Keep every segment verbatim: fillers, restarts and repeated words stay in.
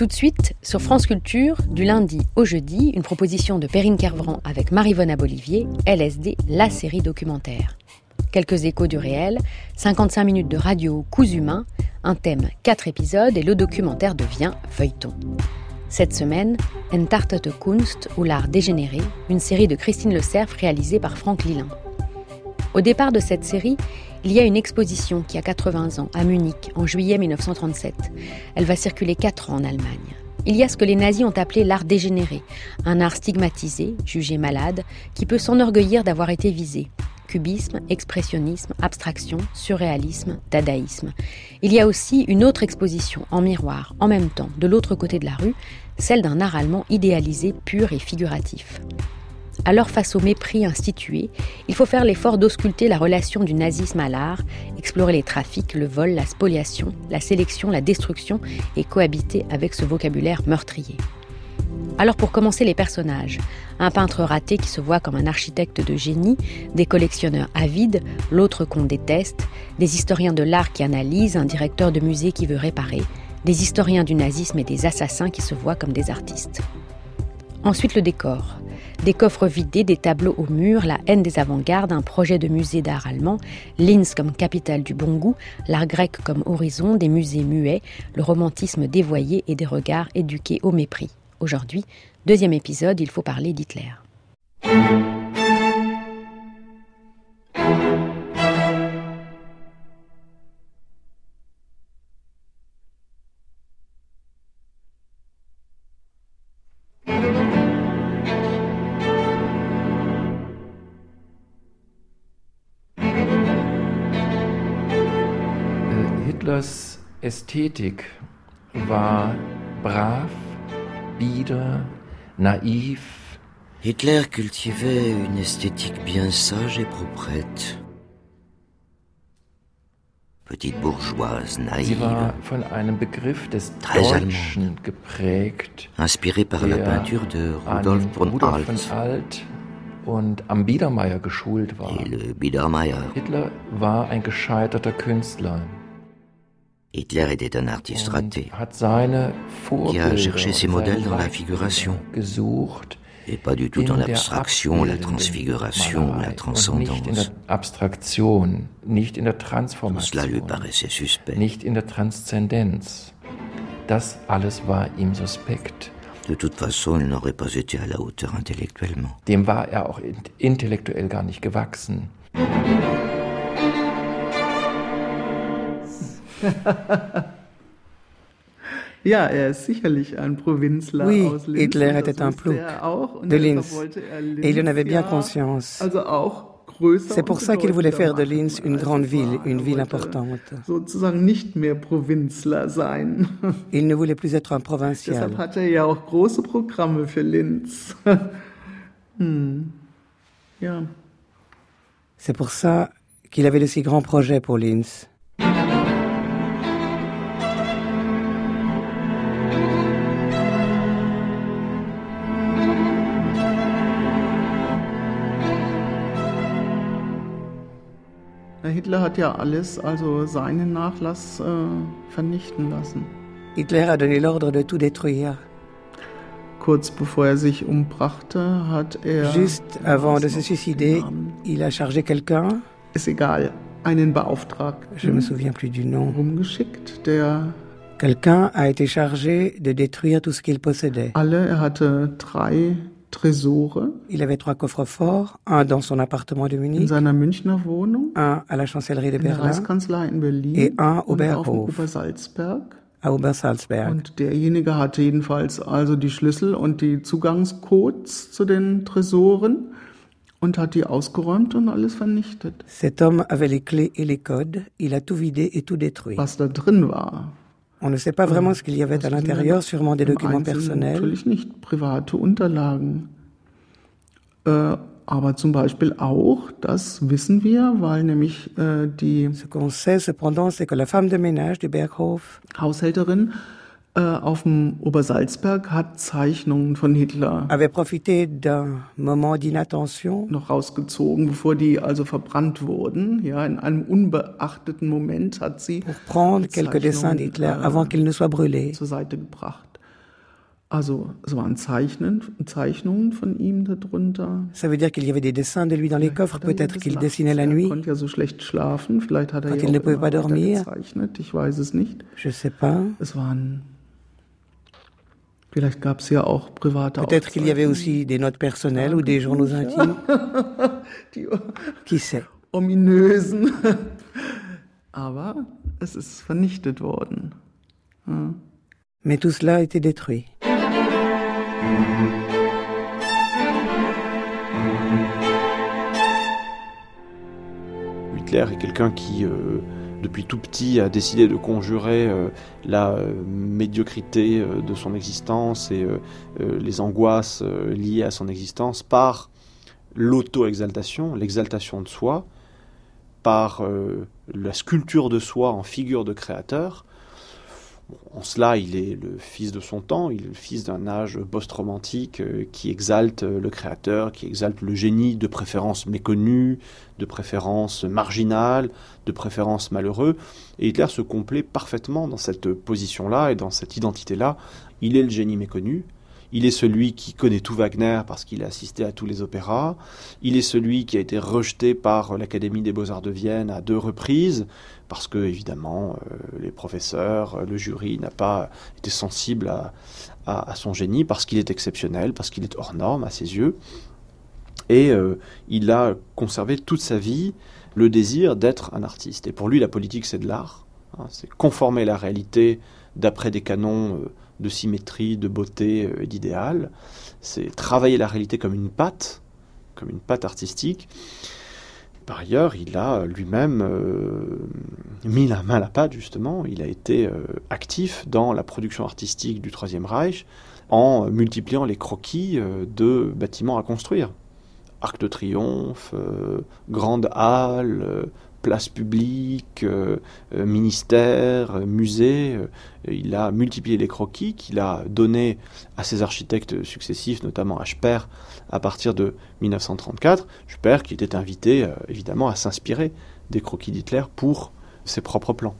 Tout de suite, sur France Culture, du lundi au jeudi, une proposition de Perrine Kervran avec Maryvonne Abolivier, L S D, la série documentaire. Quelques échos du réel, cinquante-cinq minutes de radio coups humains, un thème, quatre épisodes et le documentaire devient feuilleton. Cette semaine, Entartete Kunst ou l'art dégénéré, une série de Christine Le Cerf réalisée par Franck Lilin. Au départ de cette série, il y a une exposition qui a quatre-vingts ans à Munich en juillet dix-neuf cent trente-sept. Elle va circuler quatre ans en Allemagne. Il y a ce que les nazis ont appelé l'art dégénéré, un art stigmatisé, jugé malade, qui peut s'enorgueillir d'avoir été visé. Cubisme, expressionnisme, abstraction, surréalisme, dadaïsme. Il y a aussi une autre exposition en miroir, en même temps, de l'autre côté de la rue, celle d'un art allemand idéalisé, pur et figuratif. Alors face au mépris institué, il faut faire l'effort d'ausculter la relation du nazisme à l'art, explorer les trafics, le vol, la spoliation, la sélection, la destruction et cohabiter avec ce vocabulaire meurtrier. Alors pour commencer les personnages, un peintre raté qui se voit comme un architecte de génie, des collectionneurs avides, l'autre qu'on déteste, des historiens de l'art qui analysent, un directeur de musée qui veut réparer, des historiens du nazisme et des assassins qui se voient comme des artistes. Ensuite le décor. Des coffres vidés, des tableaux au mur, la haine des avant-gardes, un projet de musée d'art allemand, Linz comme capitale du bon goût, l'art grec comme horizon, des musées muets, le romantisme dévoyé et des regards éduqués au mépris. Aujourd'hui, deuxième épisode, il faut parler d'Hitler. Hitlers Ästhetik war brav, bieder, naïf. Hitler cultivait une esthétique bien sage et proprette. Petite bourgeoise, naïve. Sie war von einem Begriff des Très Deutschen geprägt, inspirée par la peinture de Rudolf von Rudolf Alt von Alt und am Biedermeier geschult war. et le Biedermeier. Hitler war ein gescheiterter Künstler. Hitler était un artiste raté, Hat seine qui a Vorbilder, cherché ses seine modèles dans la Leitbilder figuration, gesucht, et pas du tout dans in der l'abstraction, la abbildenden transfiguration, Malerei la und nicht in der transcendance. Abstraktion, nicht in der Tout cela lui Transformation, paraissait suspect. nicht in der Transzendenz. Das alles war ihm suspekt. De toute façon, il n'aurait pas été à la hauteur intellectuellement. Dem war er auch intellektuell gar nicht gewachsen. Ja, er ist sicherlich ein Provinzler Oui, aus Linz. Hitler und était das un wusste plouc er auch, und de deshalb Linz. wollte er Linz Et il en avait bien ja, conscience. also auch größer C'est pour und ça qu'il voulait faire de bedeutender Linz machen, une als grande es ville, war. une Er ville wollte importante. sozusagen nicht mehr Provinzler sein. Il ne voulait plus être un Deshalb provincial. hat er ja auch große Programme für Linz. hm. Ja. C'est pour ça qu'il avait de si grands projets pour Linz. Hitler hat ja alles, also seinen Nachlass, äh, vernichten lassen. Hitler a donné l'ordre de tout détruire. Kurz bevor er sich umbrachte, hat er... Juste avant de se suicider, il a chargé quelqu'un, Ist egal, einen Beauftragten je me souviens plus du nom. rumgeschickt, der Quelqu'un a été chargé de détruire tout ce qu'il possédait. alle, er hatte drei Tresore Il avait trois coffres forts, un dans son appartement de in Munich, seiner Münchner Wohnung, un à la chancellerie de in der Berlin, Reichskanzlei in Berlin et un au und auf dem Berghof. Obersalzberg. à Obersalzberg. Und derjenige hatte jedenfalls also die Schlüssel und die Zugangscodes zu den Tresoren und hat die ausgeräumt und alles vernichtet. Cet homme avait les clés et les codes, il a tout vidé et tout détruit. Was da drin war. On ne sait pas vraiment ce qu'il y avait à l'intérieur, sûrement des documents personnels. Natürlich nicht private Unterlagen. Äh, aber zum Beispiel auch, das wissen wir, weil nämlich äh, die Ce qu'on sait cependant, c'est que la femme de ménage du Berghof, Haushälterin äh, auf dem Obersalzberg hat Zeichnungen von Hitler avait profité d'un moment d'inattention noch rausgezogen, bevor die also verbrannt wurden. Ja, in einem unbeachteten Moment hat sie pour prendre quelques dessins d'Hitler avant qu'il ne soit brûlé. zur Seite gebracht. Also es waren Zeichnen, Zeichnungen von ihm darunter. Ça veut dire qu'il y avait des dessins de lui dans les coffres, peut-être qu'il dessinait la nuit. Er konnte ja so schlecht schlafen, vielleicht hat er Quand ja il ne auch pouvait immer pas dormir. gezeichnet, ich weiß es nicht. Je sais pas. Es waren, vielleicht gab es ja auch private Peut-être qu'il y avait aussi des notes personnelles ou des journaux intimes. Die Qui sait? ominösen. Aber es ist vernichtet worden. Ja. Mais tout cela a été détruit. Hitler est quelqu'un qui, euh, depuis tout petit, a décidé de conjurer euh, la euh, médiocrité euh, de son existence et euh, euh, les angoisses euh, liées à son existence par l'auto-exaltation, l'exaltation de soi, par euh, la sculpture de soi en figure de créateur. En cela, il est le fils de son temps, il est le fils d'un âge post-romantique euh, qui exalte le créateur, qui exalte le génie, de préférence méconnu, de préférence marginal, de préférence malheureux. Et Hitler se complaît parfaitement dans cette position-là et dans cette identité-là. Il est le génie méconnu. Il est celui qui connaît tout Wagner parce qu'il a assisté à tous les opéras. Il est celui qui a été rejeté par l'Académie des Beaux-Arts de Vienne à deux reprises parce que, évidemment, euh, les professeurs, le jury n'a pas été sensible à, à, à son génie parce qu'il est exceptionnel, parce qu'il est hors norme à ses yeux. Et euh, il a conservé toute sa vie le désir d'être un artiste. Et pour lui, la politique, c'est de l'art. Hein, c'est conformer la réalité d'après des canons euh, de symétrie, de beauté et d'idéal. C'est travailler la réalité comme une pâte, comme une pâte artistique. Par ailleurs, il a lui-même euh, mis la main à la pâte, justement. Il a été euh, actif dans la production artistique du Troisième Reich en multipliant les croquis euh, de bâtiments à construire. Arc de Triomphe, euh, grande halle, euh, place publique, euh, euh, ministère, euh, musée. Euh, il a multiplié les croquis qu'il a donnés à ses architectes successifs, notamment à Speer, à partir de dix-neuf cent trente-quatre. Speer qui était invité, euh, évidemment, à s'inspirer des croquis d'Hitler pour ses propres plans.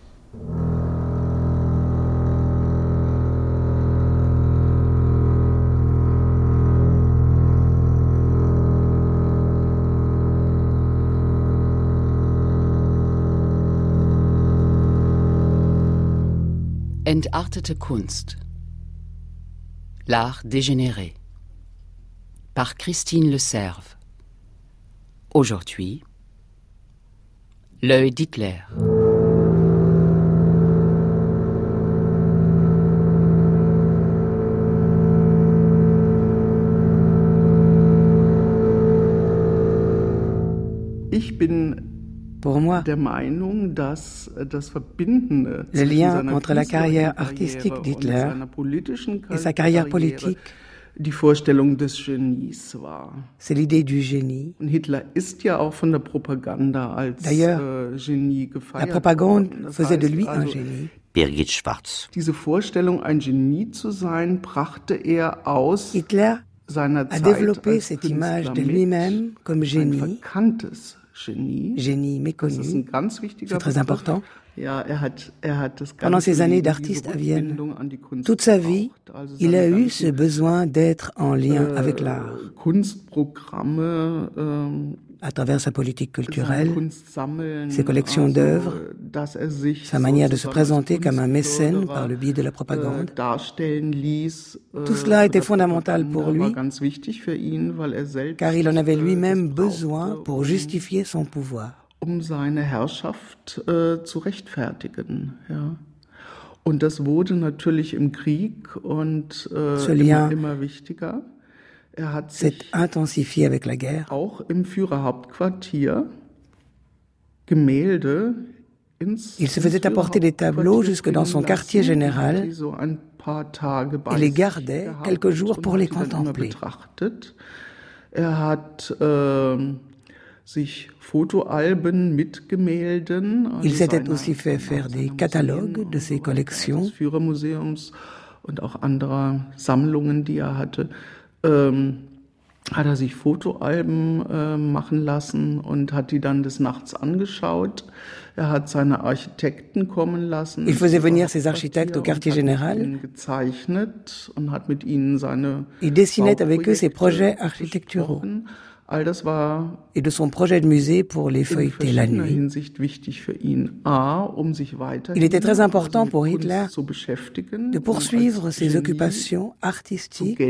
Entartete Kunst. L'art dégénéré. Par Christine Le Cerf. Aujourd'hui, l'œil d'Hitler. Ich bin Pour moi, der Meinung, dass das Verbindende le lien entre la carrière artistique d'Hitler et sa carrière politique, die Vorstellung des Genies war. C'est l'idée du génie. Und Hitler ist ja auch von der Propaganda als äh, Genie gefeiert. La propagande das faisait de heißt lui also, un génie. Birgit Schwarz. Diese Vorstellung, ein Genie zu sein, brachte er aus Hitler seiner a Zeit développé als cette Künstler image de mit. lui-même comme Ein génie, verkanntes Genie. génie Das ist méconnu. ein ganz wichtiger C'est très Begriff. important. Ja, er hat, er hat das Pendant ganze ses années Leben d'artiste diese à Vienne, Rückbindung an die Kunst toute sa vie, gebraucht. Also il a seine eu ganzen, ce besoin d'être en lien äh, avec l'art, Kunstprogramme, ähm, à travers sa politique sein culturelle, Kunstsammeln, ses collections also, d'œuvres, dass er sich sa manière de se sozusagen présenter als comme un mécène Kunstförderer, par le biais de la äh, propagande. darstellen ließ, äh, Tout cela était oder fondamental Propaganda pour lui, war ganz wichtig für ihn, weil er selbst, car il en avait äh, lui-même das brauchte, besoin pour um- justifier son pouvoir. um seine Herrschaft äh, zu rechtfertigen. Ja. Und das wurde natürlich im Krieg und äh, Ce lien immer, immer wichtiger. Er hat s'est sich intensifié avec la guerre. auch im Führerhauptquartier Gemälde ins Il se faisait apporter des tableaux jusque dans son quartier général die so ein paar Tage bei et les sich gardait gehabt quelques jours und pour hat les die dann immer contempler. betrachtet. Er hat äh, sich Fotoalben mit Gemälden. Also Il s'était seiner- aussi fait faire des seiner catalogues Museen de ses und collections. des Führermuseums und auch anderer Sammlungen, die er hatte, ähm, hat er sich Fotoalben äh, machen lassen und hat die dann des Nachts angeschaut. Er hat seine Architekten kommen lassen. Il faisait venir ses architectes au quartier général. Gezeichnet und hat mit ihnen seine Il dessinait avec eux ses projets architecturaux. All das war et de son projet de musée pour les feuilleter la nuit. Hinsicht wichtig für ihn. A, um sich Il était très important pour Hitler de poursuivre ses occupations artistiques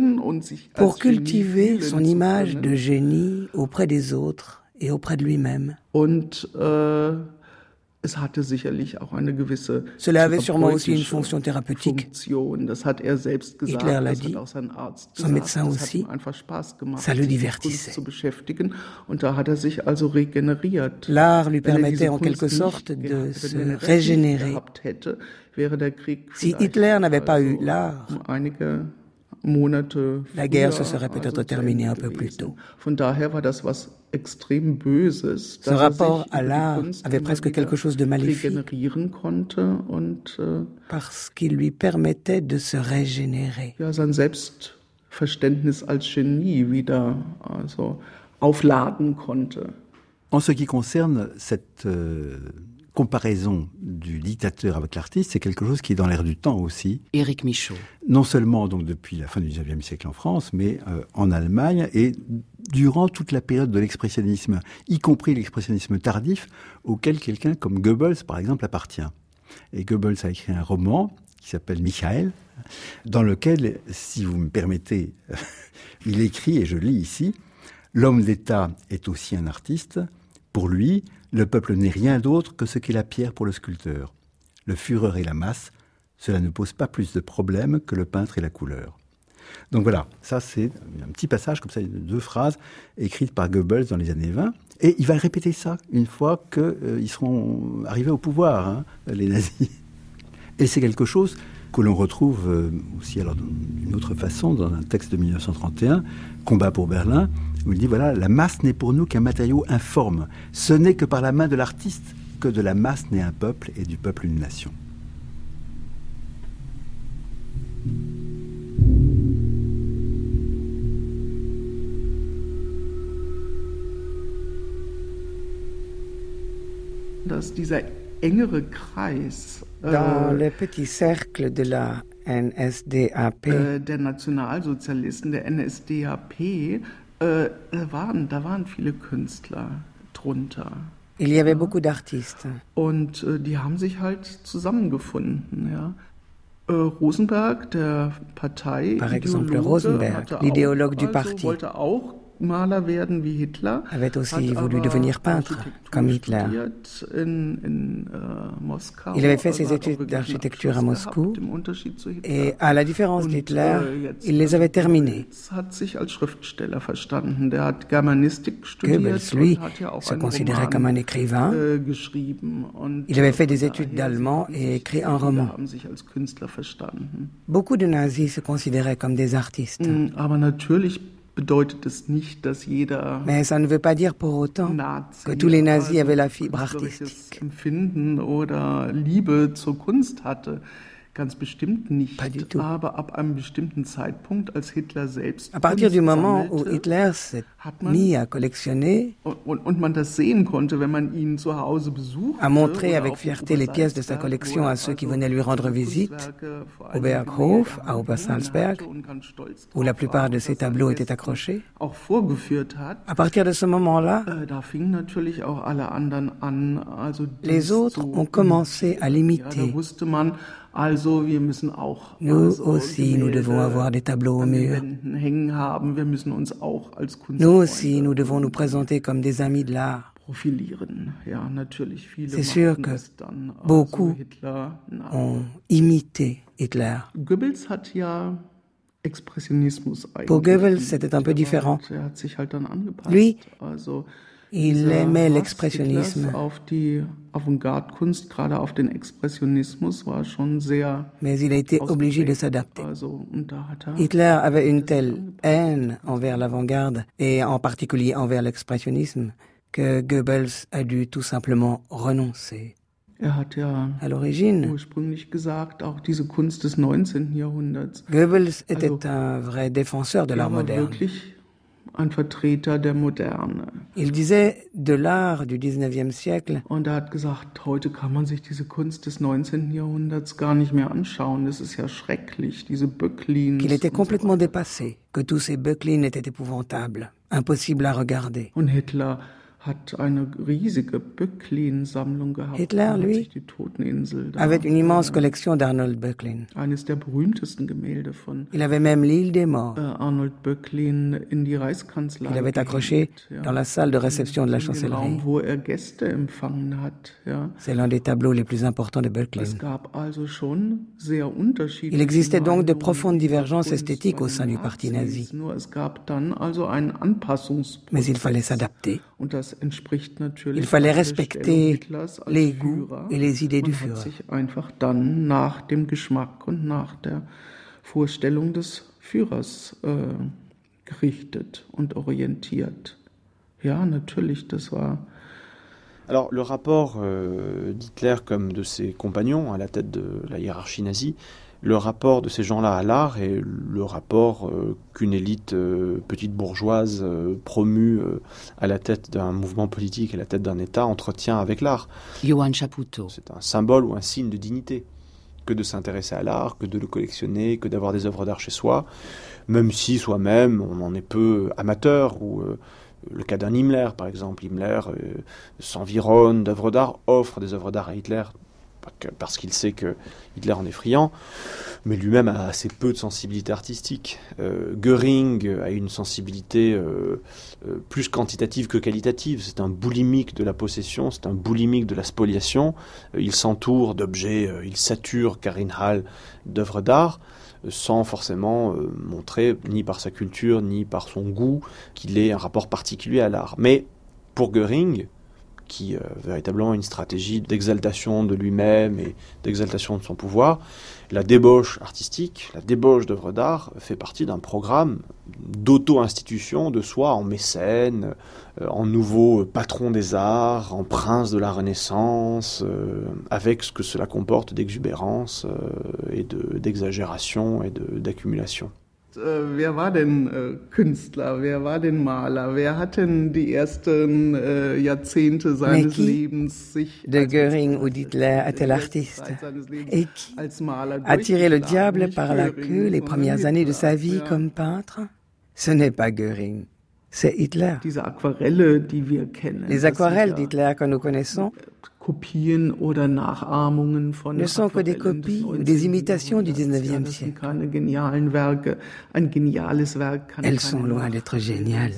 pour cultiver son image de génie auprès des autres et auprès de lui-même. Und äh, es hatte sicherlich auch eine gewisse Cela avait sûrement aussi une fonction thérapeutique. Funktion. Das hat er selbst gesagt, Hitler l'a das dit, hat auch sein Arzt son gesagt. médecin das aussi, hat ihm einfach Spaß gemacht, ça le sich mit divertissait. Kunst zu beschäftigen. Und da hat er sich also regeneriert. L'art lui Wenn er permettait diese en Kunst quelque nicht sorte de gehabt, se wenn er das nicht régénérer. gehabt hätte, wäre der Krieg Si vielleicht Hitler n'avait pas also eu l'art, um einige Monate la guerre se früher, serait peut-être also terminée un peu gewesen. plus tôt. Von daher war das was extrem Böses, Ce dass rapport er sich à über die l'art Kunst avait immer presque wieder quelque chose de maléfique. regenerieren konnte und äh, Parce qu'il lui permettait de se régénérer. ja, sein Selbstverständnis als Genie wieder also aufladen konnte. En ce qui concerne cette euh, comparaison du dictateur avec l'artiste, c'est quelque chose qui est dans l'air du temps aussi. Éric Michaud. Non seulement donc depuis la fin du dix-neuvième siècle en France, mais euh, en Allemagne et durant toute la période de l'expressionnisme, y compris l'expressionnisme tardif, auquel quelqu'un comme Goebbels, par exemple, appartient. Et Goebbels a écrit un roman qui s'appelle Michael, dans lequel, si vous me permettez, il écrit, et je lis ici, « L'homme d'État est aussi un artiste. Pour lui, le peuple n'est rien d'autre que ce qu'est la pierre pour le sculpteur. Le Führer et la masse, cela ne pose pas plus de problèmes que le peintre et la couleur. » Donc voilà, ça c'est un petit passage comme ça, deux phrases écrites par Goebbels dans les années vingt. Et il va répéter ça une fois qu'ils euh, seront arrivés au pouvoir, hein, les nazis. Et c'est quelque chose que l'on retrouve euh, aussi alors d'une autre façon dans un texte de mille neuf cent trente et un, Combat pour Berlin, où il dit voilà, la masse n'est pour nous qu'un matériau informe. Ce n'est que par la main de l'artiste que de la masse naît un peuple et du peuple une nation. Dass dieser engere Kreis Dans äh, le petit cercle de la N S D A P, äh, der Nationalsozialisten, der N S D A P, äh, waren, da waren viele Künstler drunter. il y avait beaucoup d'artistes. Und äh, die haben sich halt zusammengefunden, ja. Äh, Rosenberg, der Partei, Par exemple, Rosenberg, l'idéologue du parti, wollte auch Maler werden wie Hitler, avait aussi hat voulu aber devenir peintre, Architektur comme Hitler. studiert in, in, äh, Moskau. Il avait fait Also ses hat auch études wirklich einen d'architecture à Abschluss Moscou, gehabt, im Unterschied zu Hitler. et à la différence Und, d'Hitler, äh, jetzt, il les avait terminés. Goebbels hat sich als Schriftsteller verstanden. Der hat Germanistik studiert Goebbels, lui, und hat ja auch se einen considérait Roman, comme un écrivain. äh, geschrieben. Und Il avait fait des von études daher d'allemand sind et sich écrit un viele roman. haben sich als Künstler verstanden. Beaucoup de nazis se considéraient comme des artistes. Mm, Aber natürlich bedeutet es nicht, dass jeder Mais ça ne veut pas dire pour autant Nazi que tous les nazis also avaient la fibre künstlerisches artistique. Empfinden oder Liebe zur Kunst hatte. Ganz bestimmt nicht. Pas du tout. Aber ab einem bestimmten Zeitpunkt, als Hitler selbst À partir du Kunst moment où sammelte, Hitler s'est hat man- mis à collectionner, und, und, und man das sehen konnte, wenn man ihn zu Hause besuchte, à montrer oder avec auf fierté les pièces de sa Obersalzberg, collection wo er à ceux qui also venaient lui rendre diese visite, Kunstwerke vor au allem Berghof, gesehen à hat Obersalzberg, und ganz stolz où la drauf plupart war, de dass ses er tableaux étaient Gästen accrochés. auch vorgeführt hat. À partir de ce moment-là, Äh, Da fingen natürlich auch alle anderen an, also dies les autres zu ont commencé à Ja, l'imiter. da wusste man, also wir müssen auch Nous also aussi, nous Gemälde devons avoir des tableaux au an den mur. Wänden hängen haben. Wir müssen uns auch als Nous aussi, Kunstfreunde nous devons nous présenter comme des amis de l'art. profilieren. Ja, natürlich viele C'est sûr machten que es dann, also beaucoup Hitler nach. Ont imité Hitler. Goebbels hat ja Expressionismus eigentlich. Pour Goebbels, c'était un peu différent. Er hat sich halt dann angepasst. Lui, also il dieser aimait Hass l'expressionnisme. Hitlers auf die Avantgarde-Kunst, gerade auf den Expressionismus, war schon sehr Mais il a été obligé de s'adapter. Also, und da hat er Hitler avait une telle haine envers l'avant-garde, et en particulier envers l'expressionnisme, que Goebbels a dû tout simplement renoncer. Er hat ja À l'origine, ursprünglich gesagt, auch diese Kunst des neunzehnten Jahrhunderts. Goebbels était Also, un vrai défenseur de Er l'art war moderne. wirklich ein Vertreter der Moderne. Il disait de l'art du dix-neuvième siècle. Und er hat gesagt, heute kann man sich diese Kunst des neunzehnten Jahrhunderts gar nicht mehr anschauen. Das ist ja schrecklich, diese Böcklins. Qu'il était complètement so dépassé, que tous ces Böcklins étaient épouvantables, impossibles à regarder. Und Hitler hat eine riesige Böcklin-Sammlung gehabt. Hitler, lui, avait une immense collection d'Arnold Böcklin. Eines der berühmtesten Gemälde von Il avait même l'île des morts. Arnold Böcklin in die Reichskanzlei. Il avait accroché ja. dans la salle de réception de la in Chancellerie. Raum, wo er Gäste empfangen hat. Ja. C'est l'un des tableaux les plus importants de Böcklin. Es gab also schon sehr unterschiedliche Il existait donc de profondes divergences esthétiques au sein du parti nazi. Nur es gab dann also einen Anpassungsprozess. Mais il fallait s'adapter. Und das entspricht natürlich Il fallait respecter les goûts et les idées du Führer. Führer. Sich einfach dann nach dem Geschmack und nach der Vorstellung des Führers äh, gerichtet und orientiert. Ja, natürlich, das war. Alors, le rapport euh, d'Hitler comme de ses compagnons à la tête de la hiérarchie nazie, le rapport de ces gens-là à l'art est le rapport euh, qu'une élite euh, petite bourgeoise euh, promue euh, à la tête d'un mouvement politique, à la tête d'un État, entretient avec l'art. Johann Chapoutot. C'est un symbole ou un signe de dignité que de s'intéresser à l'art, que de le collectionner, que d'avoir des œuvres d'art chez soi, même si soi-même on en est peu amateur, ou euh, le cas d'un Himmler par exemple. Himmler euh, s'environne d'œuvres d'art, offre des œuvres d'art à Hitler, parce qu'il sait que Hitler en est friand, mais lui-même a assez peu de sensibilité artistique. Euh, Göring a une sensibilité euh, euh, plus quantitative que qualitative. C'est un boulimique de la possession, c'est un boulimique de la spoliation. Euh, il s'entoure d'objets, euh, il sature Karin Hall d'œuvres d'art, euh, sans forcément euh, montrer, ni par sa culture, ni par son goût, qu'il ait un rapport particulier à l'art. Mais pour Göring, qui a euh, véritablement une stratégie d'exaltation de lui-même et d'exaltation de son pouvoir, la débauche artistique, la débauche d'œuvres d'art fait partie d'un programme d'auto-institution de soi en mécène, euh, en nouveau patron des arts, en prince de la Renaissance, euh, avec ce que cela comporte d'exubérance euh, et de, d'exagération et de, d'accumulation. Äh, wer war denn äh, Künstler? Wer war denn Maler? Wer hat denn die ersten äh, Jahrzehnte seines Lebens sich de Göring ou d'Hitler a-t-elle artiste? Et qui a tiré le diable par la queue les premières années de sa vie comme peintre? Ce n'est pas Göring, c'est Hitler. Diese Aquarelle, die wir kennen, les aquarelles d'Hitler que nous connaissons Kopien oder Nachahmungen von ne sont que des copies ou des imitations du dix-neuvième siècle. Elles sont loin d'être géniales.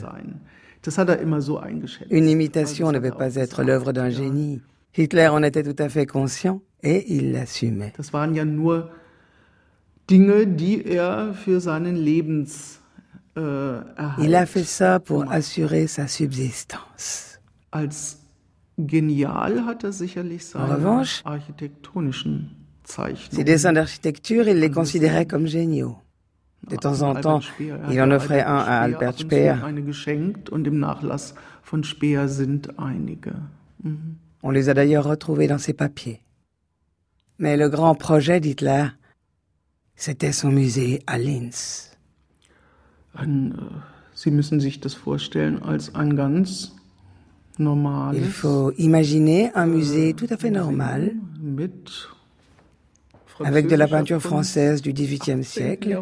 Une imitation ne peut pas être l'œuvre d'un génie. Hitler en était tout à fait conscient et il l'assumait. Das waren ja nur Dinge, die er für seinen Lebens äh, Il a fait ça pour assurer sa subsistance. Als Genial hat er sicherlich seine revanche, architektonischen Zeichnungen. Ses dessins d'architecture, il les considérait comme géniaux. De temps en temps, il en offrait un à Albert Speer. Eine geschenkt und im Nachlass von Speer sind einige. Mhm. On les a d'ailleurs retrouvés dans ses papiers. Mais le grand projet d'Hitler, c'était son musée à Linz. Ein, äh, Sie müssen sich das vorstellen als ein ganz normales, Il faut imaginer un musée tout à fait normal, avec de la peinture française du dix-huitième siècle,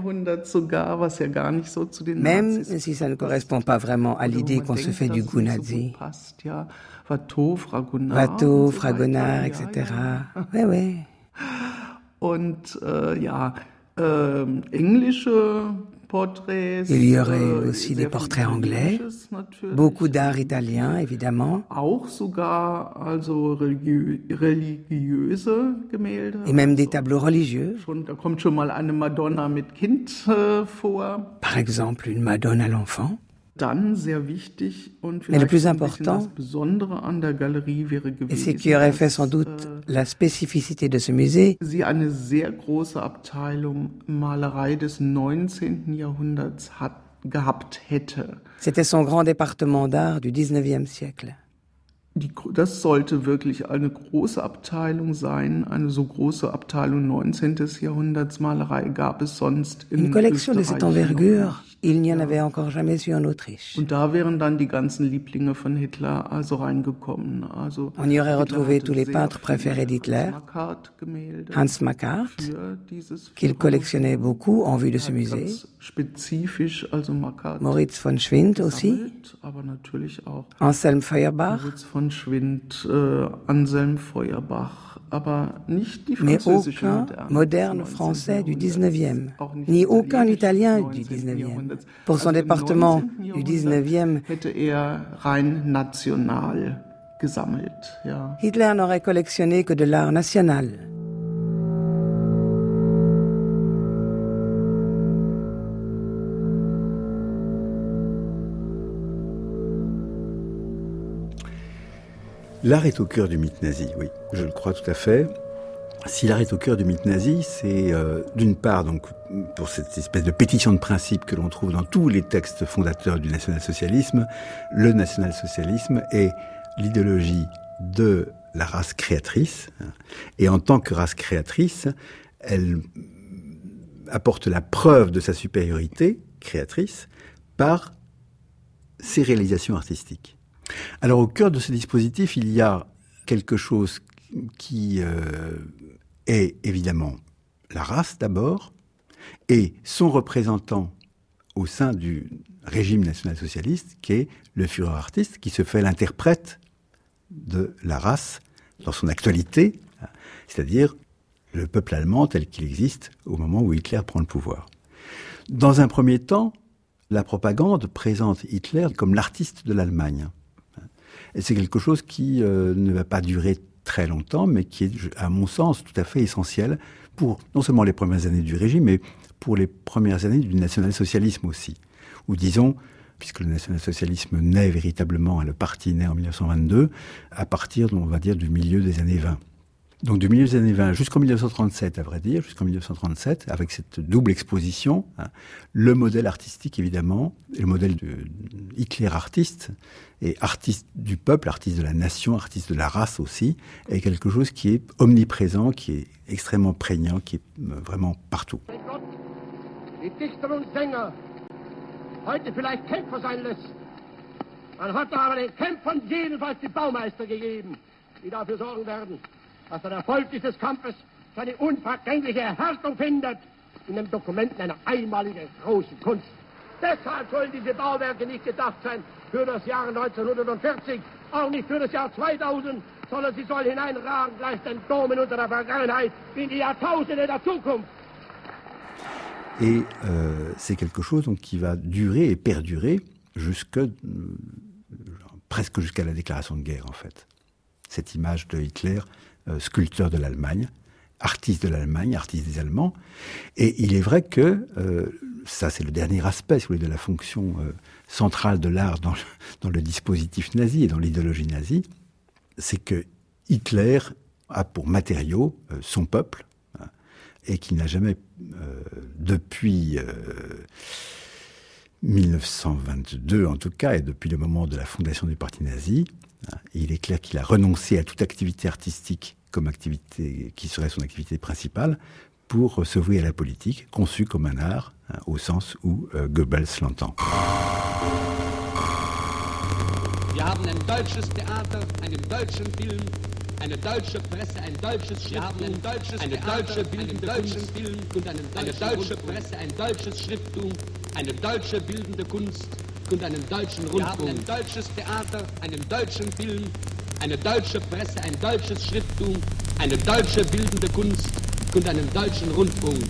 même si ça ne correspond pas vraiment à l'idée qu'on se fait du goût nazi. Watteau, Fragonard, et cetera. Oui, oui. Und äh, ja, äh, englische Portraits, il y aurait aussi des portraits anglais, beaucoup d'art italien, évidemment, auch sogar also religiö- religiöse Gemälde. Et même des tableaux religieux. Schon, da kommt schon mal eine Madonna mit Kind äh, vor. Par exemple, une Madone à l'enfant. Dann sehr wichtig und Mais le plus important, das Besondere an der Galerie wäre gewesen, et ce qui aurait fait sans doute äh, la spécificité de ce musée, sie eine sehr große Abteilung Malerei des neunzehnten Jahrhunderts hat, gehabt hätte. C'était son grand département d'art du dix-neuvième siècle. Die, das sollte wirklich eine große Abteilung sein. Eine so große Abteilung neunzehnten Jahrhunderts Malerei gab es sonst in Une collection de Österreich cette envergure, noch nicht. il n'y en avait encore jamais eu en Autriche. Und da wären dann die ganzen Lieblinge von Hitler also reingekommen. Also on y aurait retrouvé tous les peintres préférés d'Hitler, Hans Makart, qu'il collectionnait beaucoup en vue de ce musée, also Moritz von Schwind aussi, Anselm Feuerbach, Moritz von Schwind, äh, Anselm Feuerbach. Mais aucun moderne français du dix-neuvième, ni aucun italien du dix-neuvième. Pour son département du dix-neuvième, Hitler n'aurait collectionné que de l'art national. L'art est au cœur du mythe nazi, oui, je le crois tout à fait. Si l'art est au cœur du mythe nazi, c'est euh, d'une part, donc, pour cette espèce de pétition de principe que l'on trouve dans tous les textes fondateurs du national-socialisme, le national-socialisme est l'idéologie de la race créatrice, et en tant que race créatrice, elle apporte la preuve de sa supériorité créatrice par ses réalisations artistiques. Alors au cœur de ce dispositif, il y a quelque chose qui euh, est évidemment la race d'abord, et son représentant au sein du régime national-socialiste, qui est le Führer-artiste, qui se fait l'interprète de la race dans son actualité, c'est-à-dire le peuple allemand tel qu'il existe au moment où Hitler prend le pouvoir. Dans un premier temps, la propagande présente Hitler comme l'artiste de l'Allemagne. Et c'est quelque chose qui euh, ne va pas durer très longtemps, mais qui est, à mon sens, tout à fait essentiel pour non seulement les premières années du régime, mais pour les premières années du national-socialisme aussi. Ou disons, puisque le national-socialisme naît véritablement, le parti naît en mille neuf cent vingt-deux, à partir, on va dire, du milieu des années vingt. Donc du milieu des années vingt jusqu'en mille neuf cent trente-sept, à vrai dire, jusqu'en mille neuf cent trente-sept, avec cette double exposition, hein, le modèle artistique évidemment, et le modèle de Hitler artiste, et artiste du peuple, artiste de la nation, artiste de la race aussi, est quelque chose qui est omniprésent, qui est extrêmement prégnant, qui est vraiment partout. Die Dichter und Sänger heute vielleicht Kämpfer sein lässt. Man hat aber den Kämpfern jedenfalls die Baumeister gegeben, die dafür sorgen werden, dass der Erfolg dieses Kampfes seine unvergängliche Erhärtung findet in den Dokumenten einer einmaligen großen Kunst. Deshalb sollen diese Bauwerke nicht gedacht sein für das Jahr neunzehnhundertvierzig, auch nicht für das Jahr zweitausend, sondern sie sollen hineinragen gleich den Domen unter der Vergangenheit in die Jahrtausende der Zukunft. Et euh, c'est quelque chose donc, qui va durer et perdurer jusque, euh, presque jusqu'à la déclaration de guerre, en fait. Cette image de Hitler, euh, sculpteur de l'Allemagne, artiste de l'Allemagne, artiste des Allemands. Et il est vrai que, euh, ça c'est le dernier aspect, si vous voulez, de la fonction euh, centrale de l'art dans le, dans le dispositif nazi et dans l'idéologie nazie, c'est que Hitler a pour matériau euh, son peuple, et qui n'a jamais, euh, depuis euh, mille neuf cent vingt-deux en tout cas, et depuis le moment de la fondation du parti nazi, hein, il est clair qu'il a renoncé à toute activité artistique comme activité qui serait son activité principale pour se vouer à la politique, conçue comme un art, hein, au sens où euh, Goebbels l'entend. Wir haben ein deutsches Theater, einen deutschen Film, eine deutsche Presse, ein deutsches Schrifttum, ein deutsches eine Theater, deutsche bildende Kunst Film und einen eine deutsche Presse, ein deutsches Schrifttum, eine deutsche bildende Kunst und einen deutschen Rundfunk. Wir haben ein deutsches Theater, einen deutschen Film, eine deutsche Presse, ein deutsches Schrifttum, eine deutsche bildende Kunst und einen deutschen Rundfunk.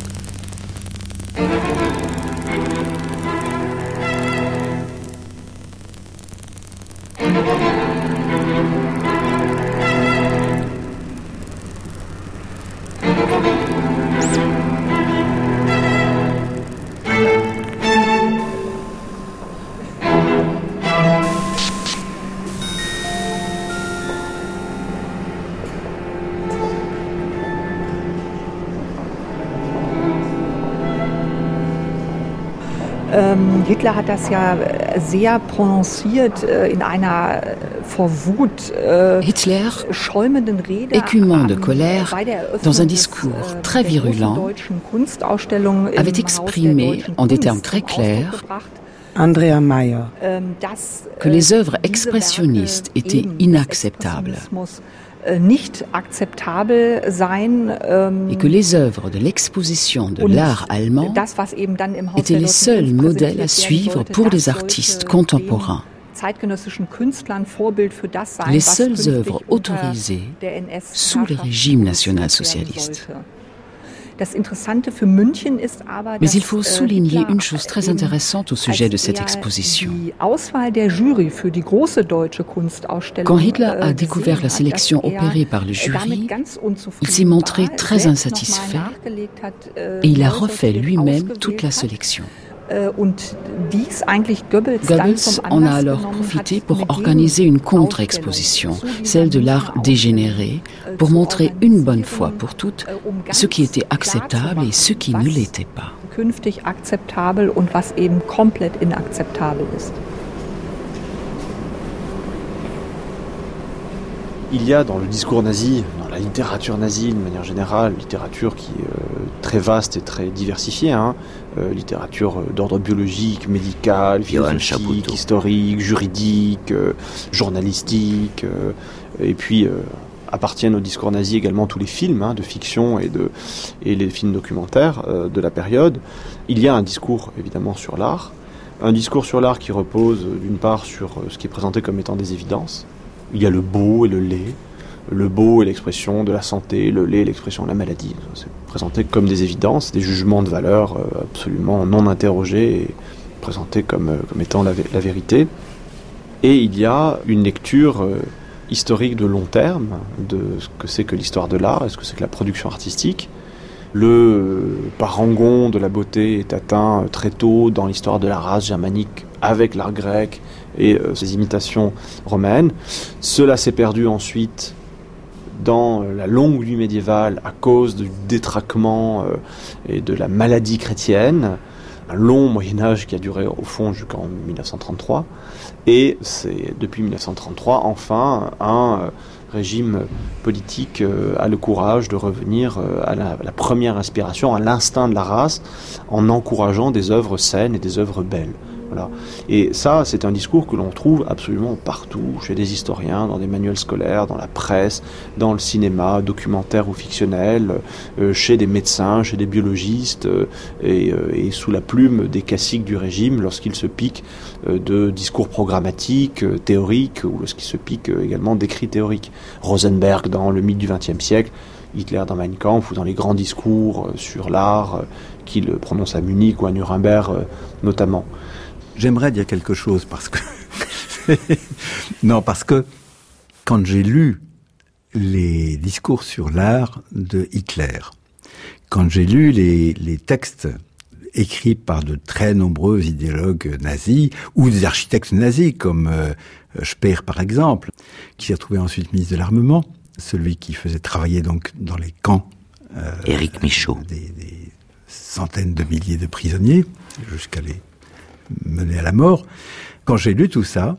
Hitler hat das ja sehr prononciert in einer vor Wut Hitler, écumant de colère, dans un discours très virulent, avait exprimé en des termes très clairs Andrea Mayer que les œuvres expressionnistes étaient inacceptables et que les œuvres de l'exposition de l'art allemand étaient les seuls modèles à suivre pour les artistes contemporains. Les seules œuvres autorisées sous le régime national-socialiste. Mais il faut souligner une chose très intéressante au sujet de cette exposition. Quand Hitler a découvert la sélection opérée par le jury, il s'est montré très insatisfait et il a refait lui-même toute la sélection. Goebbels en a alors profité pour organiser une contre-exposition, celle de l'art dégénéré, pour montrer une bonne fois pour toutes ce qui était acceptable et ce qui ne l'était pas. Il y a dans le discours nazi, dans la littérature nazie de manière générale, littérature qui est euh, très vaste et très diversifiée, hein, euh, littérature d'ordre biologique, médical, philosophique, historique, juridique, euh, journalistique, euh, et puis euh, appartiennent au discours nazi également tous les films hein, de fiction et, de, et les films documentaires euh, de la période. Il y a un discours évidemment sur l'art, un discours sur l'art qui repose d'une part sur ce qui est présenté comme étant des évidences. Il y a le beau et le laid. Le beau est l'expression de la santé, le laid est l'expression de la maladie. C'est présenté comme des évidences, des jugements de valeur absolument non interrogés et présentés comme, comme étant la, la vérité. Et il y a une lecture euh, historique de long terme de ce que c'est que l'histoire de l'art et ce que c'est que la production artistique. Le parangon de la beauté est atteint très tôt dans l'histoire de la race germanique avec l'art grec et euh, ses imitations romaines. Cela s'est perdu ensuite dans la longue nuit médiévale à cause du détraquement euh, et de la maladie chrétienne, un long Moyen-Âge qui a duré au fond jusqu'en dix-neuf cent trente-trois, et c'est depuis dix-neuf cent trente-trois enfin un euh, régime politique euh, a le courage de revenir euh, à, la, à la première inspiration, à l'instinct de la race, en encourageant des œuvres saines et des œuvres belles. Voilà. Et ça, c'est un discours que l'on trouve absolument partout, chez des historiens, dans des manuels scolaires, dans la presse, dans le cinéma, documentaire ou fictionnel, euh, chez des médecins, chez des biologistes, euh, et, euh, et sous la plume des caciques du régime, lorsqu'ils se piquent euh, de discours programmatiques, euh, théoriques, ou lorsqu'ils se piquent euh, également d'écrits théoriques. Rosenberg dans Le mythe du vingtième siècle, Hitler dans Mein Kampf, ou dans les grands discours euh, sur l'art euh, qu'il prononce à Munich ou à Nuremberg euh, notamment. J'aimerais dire quelque chose parce que... non, parce que quand j'ai lu les discours sur l'art de Hitler, quand j'ai lu les, les textes écrits par de très nombreux idéologues nazis, ou des architectes nazis, comme euh, Speer par exemple, qui s'est retrouvé ensuite ministre de l'Armement, celui qui faisait travailler donc dans les camps euh, Éric Michaud. Des, des centaines de milliers de prisonniers, jusqu'à les mené à la mort. Quand j'ai lu tout ça,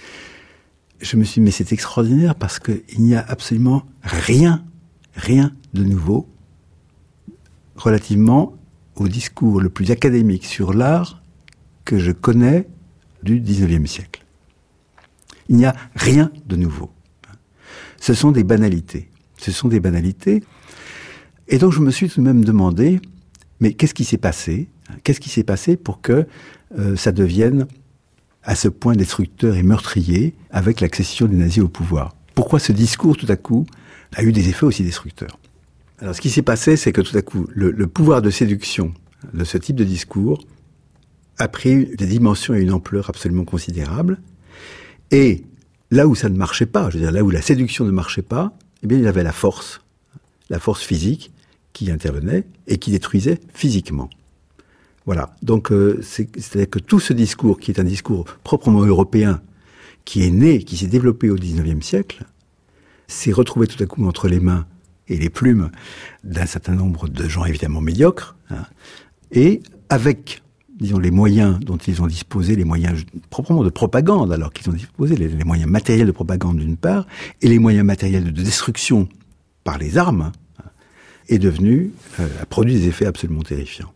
je me suis dit, mais c'est extraordinaire parce qu'il n'y a absolument rien, rien de nouveau relativement au discours le plus académique sur l'art que je connais du dix-neuvième siècle. Il n'y a rien de nouveau. Ce sont des banalités. Ce sont des banalités. Et donc je me suis tout de même demandé, mais qu'est-ce qui s'est passé ? Qu'est-ce qui s'est passé pour que Euh, ça devienne à ce point destructeur et meurtrier avec l'accession des nazis au pouvoir. Pourquoi ce discours, tout à coup, a eu des effets aussi destructeurs ? Alors, ce qui s'est passé, c'est que tout à coup, le, le pouvoir de séduction de ce type de discours a pris des dimensions et une ampleur absolument considérables. Et là où ça ne marchait pas, je veux dire, là où la séduction ne marchait pas, eh bien, il y avait la force, la force physique qui intervenait et qui détruisait physiquement. Voilà, donc euh, c'est, c'est-à-dire que tout ce discours, qui est un discours proprement européen, qui est né, qui s'est développé au dix-neuvième siècle, s'est retrouvé tout à coup entre les mains et les plumes d'un certain nombre de gens évidemment médiocres, hein, et avec disons, les moyens dont ils ont disposé, les moyens proprement de propagande, alors qu'ils ont disposé, les, les moyens matériels de propagande d'une part, et les moyens matériels de destruction par les armes, est devenu, euh, a produit des effets absolument terrifiants.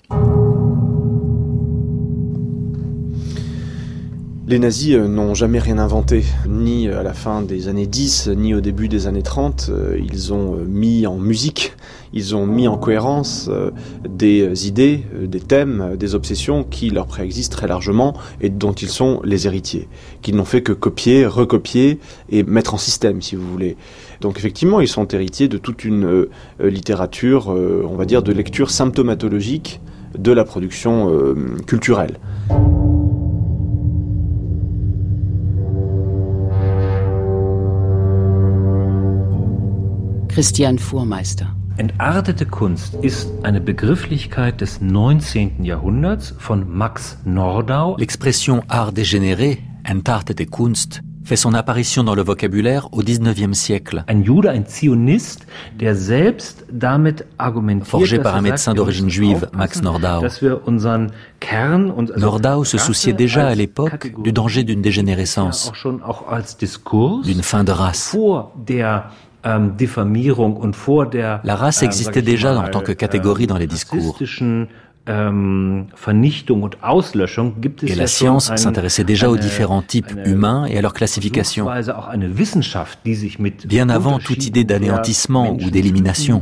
Les nazis n'ont jamais rien inventé, ni à la fin des années dix, ni au début des années trente. Ils ont mis en musique, ils ont mis en cohérence des idées, des thèmes, des obsessions qui leur préexistent très largement et dont ils sont les héritiers, qu'ils n'ont fait que copier, recopier et mettre en système, si vous voulez. Donc effectivement, ils sont héritiers de toute une littérature, on va dire, de lecture symptomatologique de la production culturelle. Christian Fuhrmeister. Entartete Kunst ist eine Begrifflichkeit des neunzehnten Jahrhunderts von Max Nordau. L'expression art dégénéré, entartete Kunst, fait son apparition dans le vocabulaire au dix-neuvième siècle. Ein Jude, ein Zionist, der selbst damit argumentiert, forgé par un médecin d'origine juive, Max Nordau. Nordau se souciait déjà à l'époque du danger d'une dégénérescence, d'une fin de race. La race existait déjà en tant que catégorie dans les discours. Et la science s'intéressait déjà aux différents types humains et à leur classification, bien avant toute idée d'anéantissement ou d'élimination.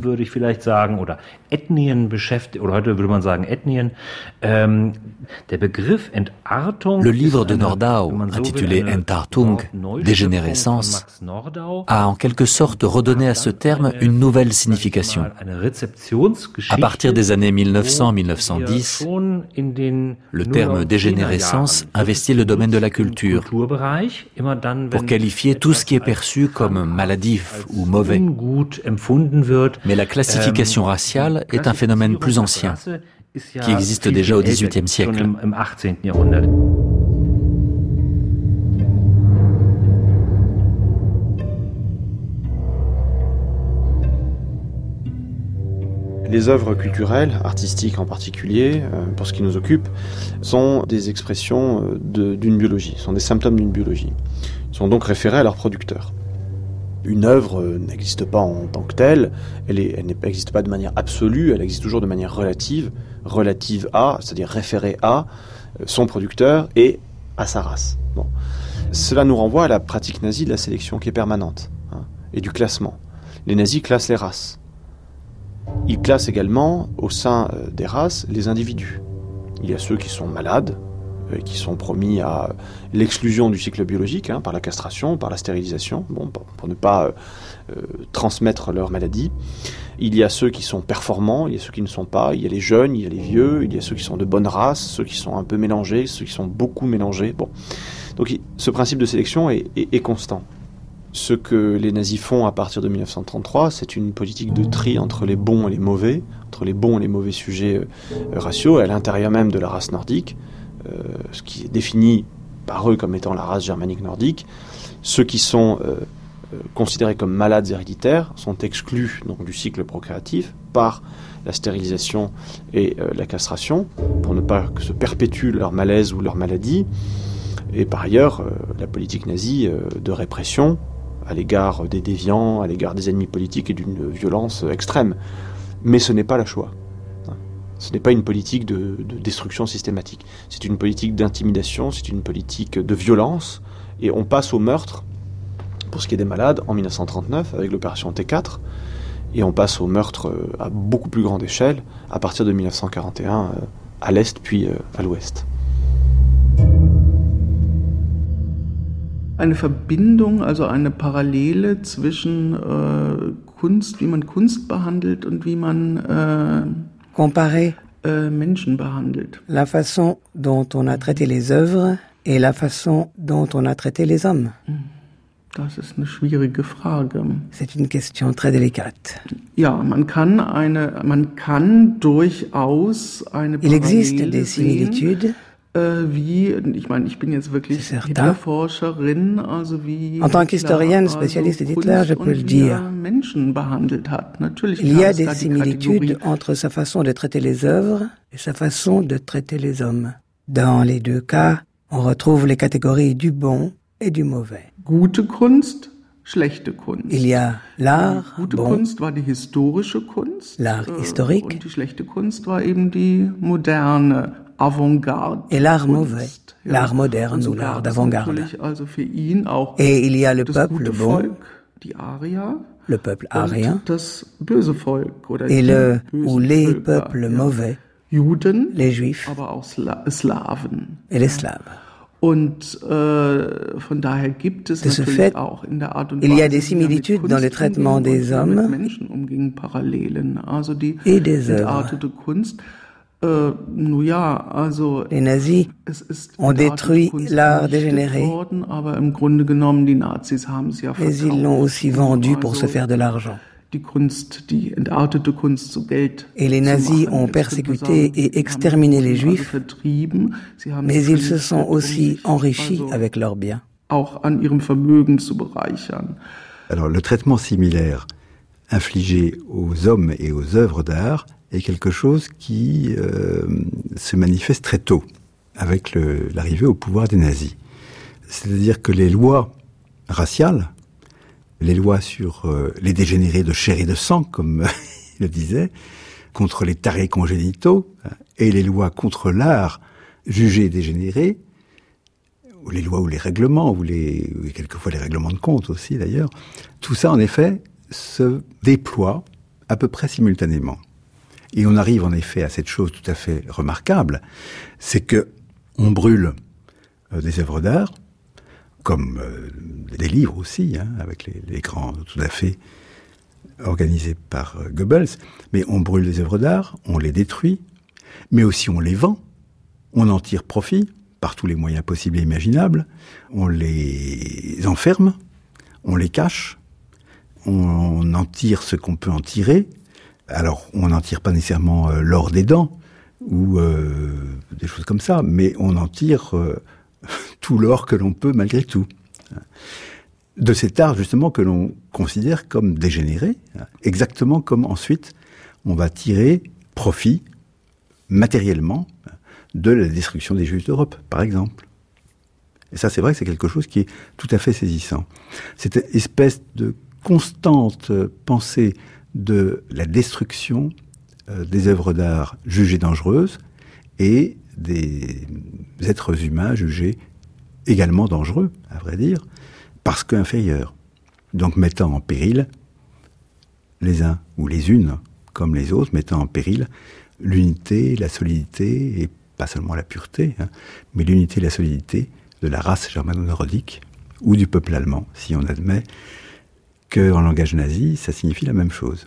Le livre de Nordau, intitulé Entartung, dégénérescence, a en quelque sorte redonné à ce terme une nouvelle signification. À partir des années mille neuf cents à mille neuf cent dix, le terme dégénérescence investit le domaine de la culture pour qualifier tout ce qui est perçu comme maladif ou mauvais. Mais la classification raciale est un phénomène plus ancien, qui existe déjà au dix-huitième siècle. Les œuvres culturelles, artistiques en particulier, euh, pour ce qui nous occupe, sont des expressions de, d'une biologie, sont des symptômes d'une biologie. Ils sont donc référés à leur producteur. Une œuvre n'existe pas en tant que telle, elle, est, elle n'existe pas de manière absolue, elle existe toujours de manière relative, relative à, c'est-à-dire référée à son producteur et à sa race. Bon. Cela nous renvoie à la pratique nazie de la sélection qui est permanente, hein, et du classement. Les nazis classent les races. Ils classent également, au sein des races, les individus. Il y a ceux qui sont malades, et qui sont promis à l'exclusion du cycle biologique, hein, par la castration, par la stérilisation, bon, pour, pour ne pas euh, transmettre leur maladie. Il y a ceux qui sont performants, il y a ceux qui ne sont pas, il y a les jeunes, il y a les vieux, il y a ceux qui sont de bonne race, ceux qui sont un peu mélangés, ceux qui sont beaucoup mélangés. Bon. Donc ce principe de sélection est, est, est constant. Ce que les nazis font à partir de mille neuf cent trente-trois, c'est une politique de tri entre les bons et les mauvais, entre les bons et les mauvais sujets euh, raciaux, à l'intérieur même de la race nordique, euh, ce qui est défini par eux comme étant la race germanique nordique. Ceux qui sont euh, euh, considérés comme malades héréditaires sont exclus donc, du cycle procréatif par la stérilisation et euh, la castration, pour ne pas que se perpétue leur malaise ou leur maladie. Et par ailleurs, euh, la politique nazie euh, de répression à l'égard des déviants, à l'égard des ennemis politiques et d'une violence extrême. Mais ce n'est pas la Shoah. Ce n'est pas une politique de, de destruction systématique. C'est une politique d'intimidation, c'est une politique de violence. Et on passe au meurtre, pour ce qui est des malades, en mille neuf cent trente-neuf, avec l'opération T quatre. Et on passe au meurtre à beaucoup plus grande échelle, à partir de mille neuf cent quarante et un, à l'Est puis à l'Ouest. Eine Verbindung, also eine Parallele zwischen äh, Kunst, wie man Kunst behandelt und wie man äh, Comparer äh, Menschen behandelt. La façon dont on a traité les œuvres et la façon dont on a traité les hommes. Das ist eine schwierige Frage. C'est une question très délicate. Ja, man kann eine, man kann durchaus eine Il existe des similitudes. Wie, ich meine, ich bin jetzt wirklich Hitlerforscherin, also wie en tant qu'historienne spécialiste d'Hitler, je peux le dire. Il y a des similitudes entre sa façon de traiter les œuvres et sa façon de traiter les hommes. Dans les deux cas, on retrouve les catégories du bon et du mauvais. Gute Kunst, schlechte Kunst. Il y a l'art die gute bon, Kunst war die historische Kunst, l'art historique, und die schlechte Kunst war eben die moderne Avantgarde. Et l'art mauvais, ja. L'art moderne ou l'art d'avant-garde. Also für ihn auch et il y a le peuple bon, Volk, die Arier, le peuple arien, das böse Volk, oder et le ou les Völker, peuples ja. mauvais, Juden, les Juifs, aber auch Sla- Slawen. et les Slaves. Und äh, von daher gibt es de ce natürlich fait, auch in der Art und il y a Weise, des similitudes dans le traitement des hommes Menschen umgingen, Parallelen. Also die et des entartete Kunst, äh, nun ja, also les nazis es ist ont détruit l'art dégénéré, worden, aber im Grunde genommen die Nazis haben es ja mais verkauft. ils l'ont aussi vendu pour also, se faire de l'argent. Die Kunst, die entartete Kunst zu Geld et les nazis ont persécuté et exterminé les juifs, mais ils se sont aussi enrichis avec leurs biens. Auch an ihrem Vermögen zu bereichern. Alors le traitement similaire infligé aux hommes et aux œuvres d'art est quelque chose qui euh, se manifeste très tôt avec le, l'arrivée au pouvoir des nazis. C'est-à-dire que les lois raciales, les lois sur euh, les dégénérés de chair et de sang, comme il le disait, contre les tarés congénitaux, et les lois contre l'art jugé dégénéré, ou les lois ou les règlements, ou les, ou quelquefois les règlements de compte aussi d'ailleurs, tout ça en effet se déploie à peu près simultanément. Et on arrive en effet à cette chose tout à fait remarquable, c'est que on brûle euh, des œuvres d'art, comme euh, des livres aussi, hein, avec les, les grands tout à fait organisés par euh, Goebbels, mais on brûle des œuvres d'art, on les détruit, mais aussi on les vend, on en tire profit par tous les moyens possibles et imaginables, on les enferme, on les cache, on en tire ce qu'on peut en tirer. Alors, on n'en tire pas nécessairement euh, l'or des dents, ou euh, des choses comme ça, mais on en tire euh, tout l'or que l'on peut malgré tout. De cet art, justement, que l'on considère comme dégénéré, exactement comme ensuite on va tirer profit matériellement de la destruction des Juifs d'Europe, par exemple. Et ça, c'est vrai que c'est quelque chose qui est tout à fait saisissant. Cette espèce de constante pensée de la destruction euh, des œuvres d'art jugées dangereuses et des êtres humains jugés également dangereux, à vrai dire, parce qu'inférieurs. Donc mettant en péril les uns ou les unes, comme les autres, mettant en péril l'unité, la solidité, et pas seulement la pureté, hein, mais l'unité et la solidité de la race germano-nordique ou du peuple allemand, si on admet qu'en langage nazi, ça signifie la même chose.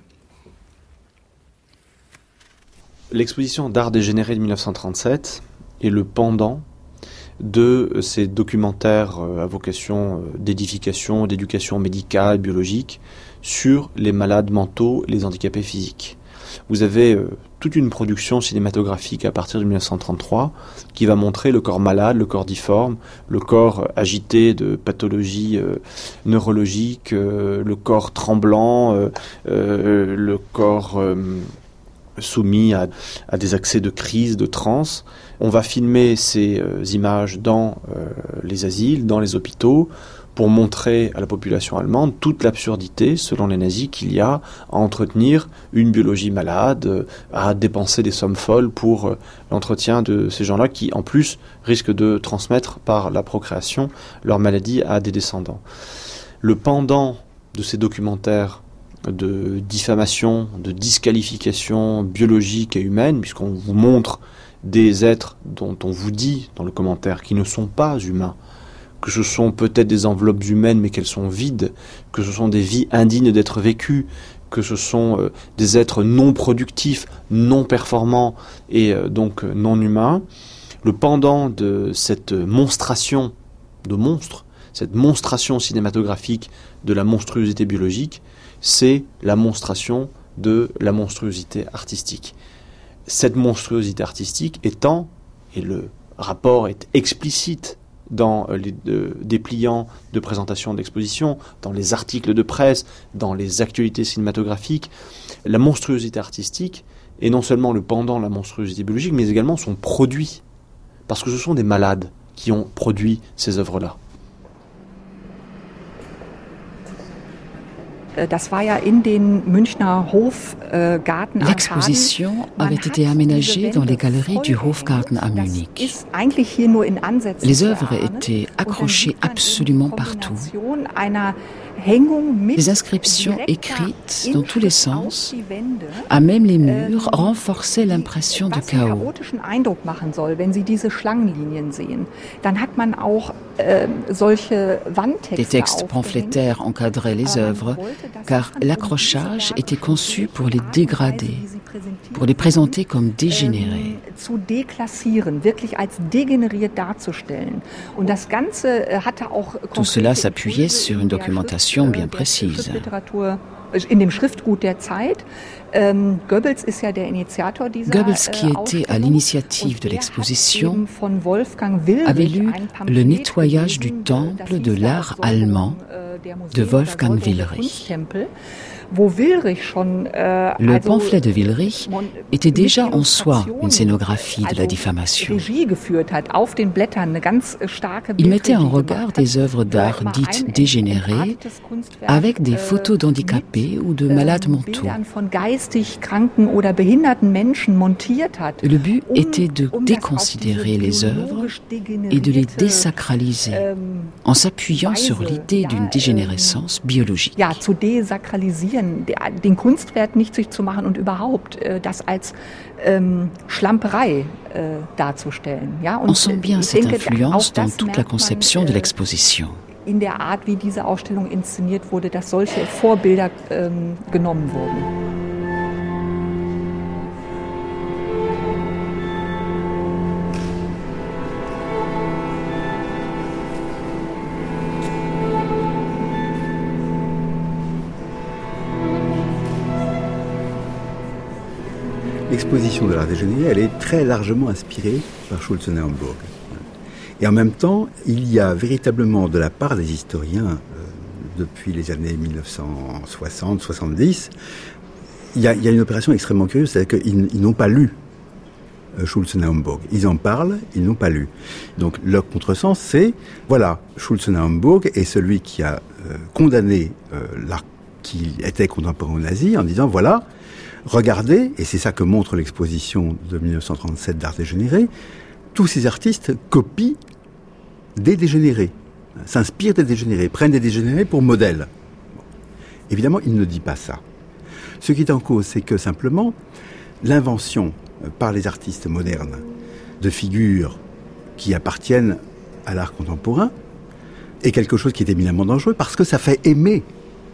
L'exposition d'art dégénéré de dix-neuf cent trente-sept est le pendant de ces documentaires à vocation d'édification, d'éducation médicale, biologique, sur les malades mentaux et les handicapés physiques. Vous avez euh, toute une production cinématographique à partir de dix-neuf cent trente-trois qui va montrer le corps malade, le corps difforme, le corps agité de pathologies euh, neurologiques, euh, le corps tremblant, euh, euh, le corps euh, soumis à, à des accès de crise, de transe. On va filmer ces euh, images dans euh, les asiles, dans les hôpitaux, pour montrer à la population allemande toute l'absurdité, selon les nazis, qu'il y a à entretenir une biologie malade, à dépenser des sommes folles pour euh, l'entretien de ces gens-là qui, en plus, risquent de transmettre par la procréation leur maladie à des descendants. Le pendant de ces documentaires de diffamation, de disqualification biologique et humaine, puisqu'on vous montre des êtres dont on vous dit dans le commentaire qu'ils ne sont pas humains, que ce sont peut-être des enveloppes humaines mais qu'elles sont vides, que ce sont des vies indignes d'être vécues, que ce sont euh, des êtres non productifs, non performants et euh, donc non humains. Le pendant de cette monstration de monstres, cette monstration cinématographique de la monstruosité biologique, c'est la monstration de la monstruosité artistique. Cette monstruosité artistique étant, et le rapport est explicite dans les euh, dépliants de présentation d'exposition, dans les articles de presse, dans les actualités cinématographiques, la monstruosité artistique est non seulement le pendant de la monstruosité biologique, mais également son produit. parce que ce sont des malades qui ont produit ces œuvres-là. L'exposition avait été aménagée dans les galeries du Hofgarten à Munich. Les œuvres étaient accrochées absolument partout. Les inscriptions écrites dans tous les sens, à même les murs, renforçaient l'impression de chaos. Des textes pamphlétaires encadraient les œuvres, car l'accrochage était conçu pour les dégrader, pour les présenter comme dégénérés. Tout cela s'appuyait sur une documentation bien précise. Goebbels, qui était à l'initiative de l'exposition, avait lu Le nettoyage du temple de l'art allemand de Wolfgang Willrich. Le pamphlet de Willrich était déjà en soi une scénographie de la diffamation. Il mettait en regard des œuvres d'art dites dégénérées avec des photos d'handicapés ou de malades mentaux. Le but était de déconsidérer les œuvres et de les désacraliser en s'appuyant sur l'idée d'une dégénérescence biologique. Den Kunstwert nichtig zu machen und überhaupt äh, das als ähm, Schlamperei äh, darzustellen. Ja? Und on sent bien cette influence dans toute la conception de l'exposition. In der Art, wie diese Ausstellung inszeniert wurde, dass solche Vorbilder ähm, genommen wurden. L'exposition de l'art dégénéré, elle est très largement inspirée par Schulze-Naumburg. Et en même temps, il y a véritablement de la part des historiens, euh, depuis les années dix-neuf cent soixante soixante-dix, il y a, il y a une opération extrêmement curieuse, c'est-à-dire qu'ils ils n'ont pas lu euh, Schulze-Naumburg. Ils en parlent, ils n'ont pas lu. Donc leur contresens, c'est, voilà, Schulze-Naumburg est celui qui a euh, condamné euh, l'art qui était contemporain aux nazis en disant, voilà, regardez, et c'est ça que montre l'exposition de dix-neuf cent trente-sept d'art dégénéré, tous ces artistes copient des dégénérés, s'inspirent des dégénérés, prennent des dégénérés pour modèle. Bon. Évidemment, il ne dit pas ça. Ce qui est en cause, c'est que simplement, l'invention par les artistes modernes de figures qui appartiennent à l'art contemporain est quelque chose qui est éminemment dangereux parce que ça fait aimer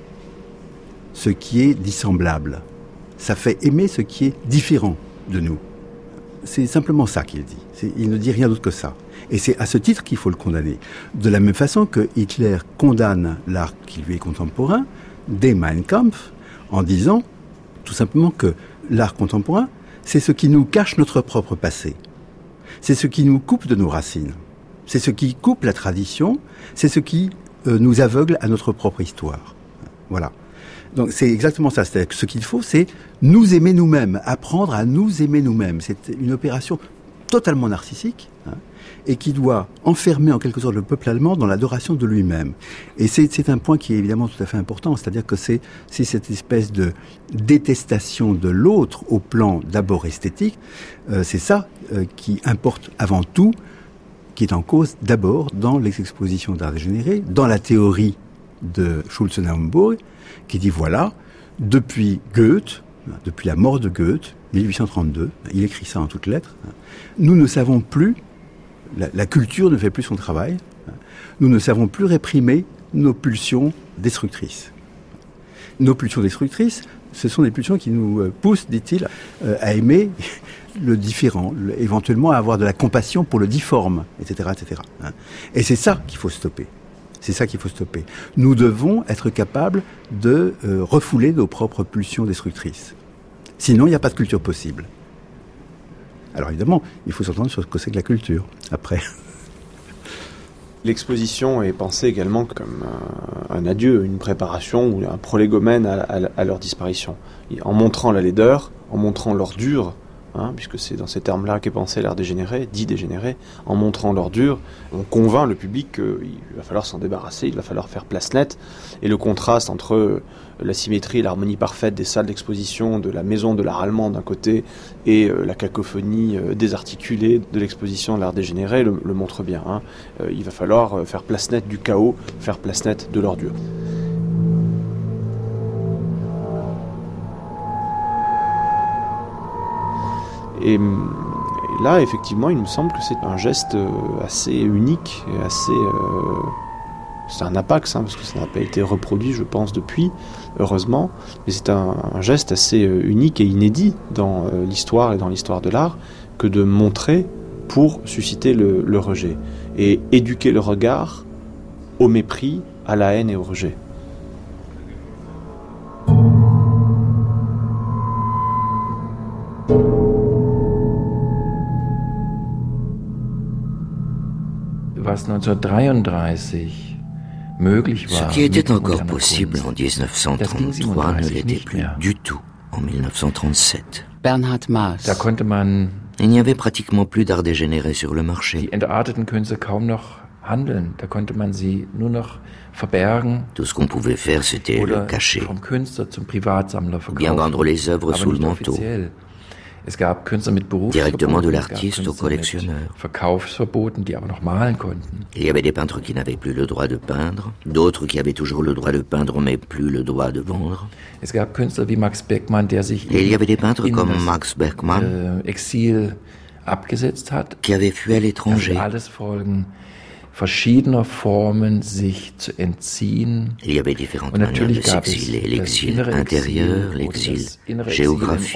ce qui est dissemblable. Ça fait aimer ce qui est différent de nous. C'est simplement ça qu'il dit. C'est, il ne dit rien d'autre que ça. Et c'est à ce titre qu'il faut le condamner. De la même façon que Hitler condamne l'art qui lui est contemporain, dès Mein Kampf, en disant tout simplement que l'art contemporain, c'est ce qui nous cache notre propre passé. C'est ce qui nous coupe de nos racines. C'est ce qui coupe la tradition. C'est ce qui euh, nous aveugle à notre propre histoire. Voilà. Donc c'est exactement ça. C'est-à-dire que ce qu'il faut, c'est nous aimer nous-mêmes, apprendre à nous aimer nous-mêmes. C'est une opération totalement narcissique, hein, et qui doit enfermer en quelque sorte le peuple allemand dans l'adoration de lui-même. Et c'est, c'est un point qui est évidemment tout à fait important, c'est-à-dire que c'est, c'est cette espèce de détestation de l'autre au plan d'abord esthétique, euh, c'est ça euh, qui importe avant tout, qui est en cause d'abord dans les expositions d'art dégénéré, dans la théorie de Schulze-Naumburg, qui dit voilà, depuis Goethe, depuis la mort de Goethe, dix-huit cent trente-deux, il écrit ça en toutes lettres, nous ne savons plus, la, la culture ne fait plus son travail, nous ne savons plus réprimer nos pulsions destructrices. Nos pulsions destructrices, ce sont des pulsions qui nous poussent, dit-il, à aimer le différent, éventuellement à avoir de la compassion pour le difforme, et cetera, et cetera. Et c'est ça qu'il faut stopper. C'est ça qu'il faut stopper. Nous devons être capables de euh, refouler nos propres pulsions destructrices. Sinon, il n'y a pas de culture possible. Alors évidemment, il faut s'entendre sur ce que c'est que la culture, après. L'exposition est pensée également comme un, un adieu, une préparation ou un prolégomène à, à, à leur disparition. En montrant la laideur, en montrant l'ordure hein, puisque c'est dans ces termes-là qu'est pensé l'art dégénéré, dit dégénéré. En montrant l'ordure, on convainc le public qu'il va falloir s'en débarrasser, il va falloir faire place nette. Et le contraste entre la symétrie et l'harmonie parfaite des salles d'exposition de la maison de l'art allemand d'un côté et la cacophonie désarticulée de l'exposition de l'art dégénéré le, le montre bien. Hein. Il va falloir faire place nette du chaos, faire place nette de l'ordure. Et, et là, effectivement, il me semble que c'est un geste assez unique, et assez... Euh, c'est un apax, hein, parce que ça n'a pas été reproduit, je pense, depuis, heureusement. Mais c'est un, un geste assez unique et inédit dans euh, l'histoire et dans l'histoire de l'art que de montrer pour susciter le, le rejet. Et éduquer le regard au mépris, à la haine et au rejet. Ce qui était encore possible en dix-neuf cent trente-trois ne l'était plus du tout en mille neuf cent trente-sept. Bernhard Maass. Il n'y avait pratiquement plus d'art dégénéré sur le marché. Tout ce qu'on pouvait faire, c'était le cacher, ou bien vendre les œuvres sous le manteau, directement de l'artiste au collectionneur. Il y avait des peintres qui n'avaient plus le droit de peindre, d'autres qui avaient toujours le droit de peindre mais plus le droit de vendre. Et il y avait des peintres comme Max Beckmann qui avaient fui à l'étranger. Il y avait différentes manières de s'exiler, l'exil intérieur, l'exil géographique.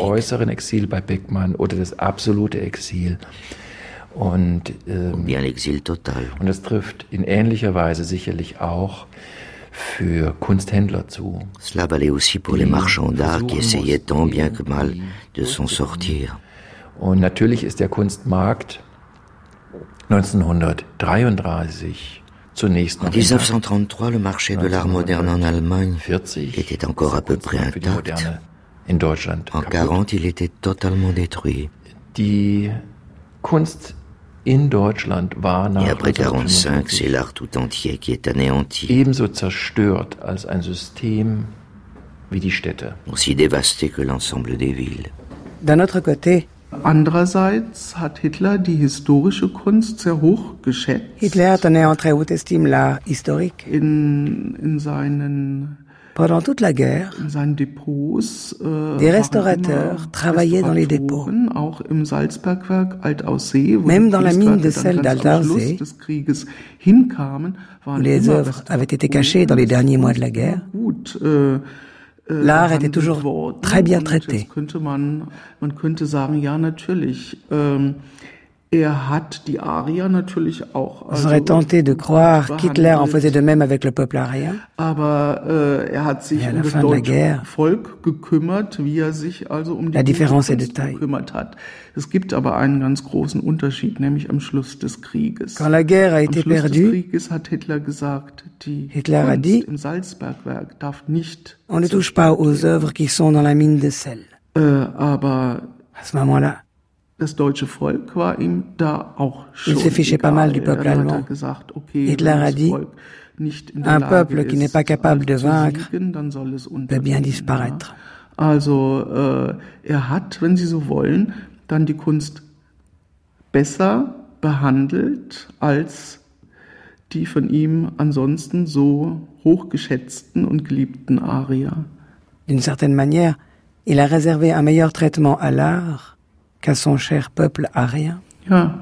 Ou bien l'exil total. Cela valait aussi pour les marchands d'art qui essayaient tant bien que mal de s'en sortir. Und natürlich ist der Kunstmarkt En dix-neuf cent trente-trois, le marché de l'art moderne en Allemagne était encore à peu près intact. En quarante, il était totalement détruit. Et après quarante-cinq, c'est l'art tout entier qui est anéanti. Aussi dévasté que l'ensemble des villes. D'un autre côté, Andererseits hat Hitler die historische Kunst sehr hoch geschätzt. Hitler tenait en très haute estime l'art historique. In, in seinen, Pendant toute la guerre, in seinen Depots, äh, des restaurateurs travaillaient dans les dépôts. Auch im Salzbergwerk Altaussee, wo Même dans la mine de sel d'Altaussee, où les œuvres avaient été cachées dans les derniers mois de la guerre, gut, äh, l'art était toujours très bien traité. Man, man könnte sagen, ja, natürlich. Ähm, er hat die Arier natürlich auch. On serait tenté de croire qu'Hitler en faisait de même avec le peuple arien. Aber äh, er hat sich um das deutsche Volk gekümmert, wie er sich also um die Kunst gekümmert hat. Es gibt aber einen ganz großen Unterschied, nämlich am Schluss des Krieges. Quand la guerre a été am Schluss perdue, des Krieges hat Hitler gesagt, die Hitler Kunst a dit, im Salzbergwerk darf nicht. On ne touche pas aux œuvres qui sont dans la mine de sel. Äh, aber à ce moment-là, das deutsche Volk war ihm da auch schon il se fichait pas mal du peuple allemand. Gesagt, okay, Hitler a dit, un peuple qui n'est pas capable de vaincre peut bien disparaître. Also äh, er hat, wenn Sie so wollen, dann die Kunst besser behandelt als die von ihm ansonsten so hochgeschätzten und geliebten Arier. D'une certaine manière, il a réservé un meilleur traitement à l'art qu'à son cher peuple arien. Ja.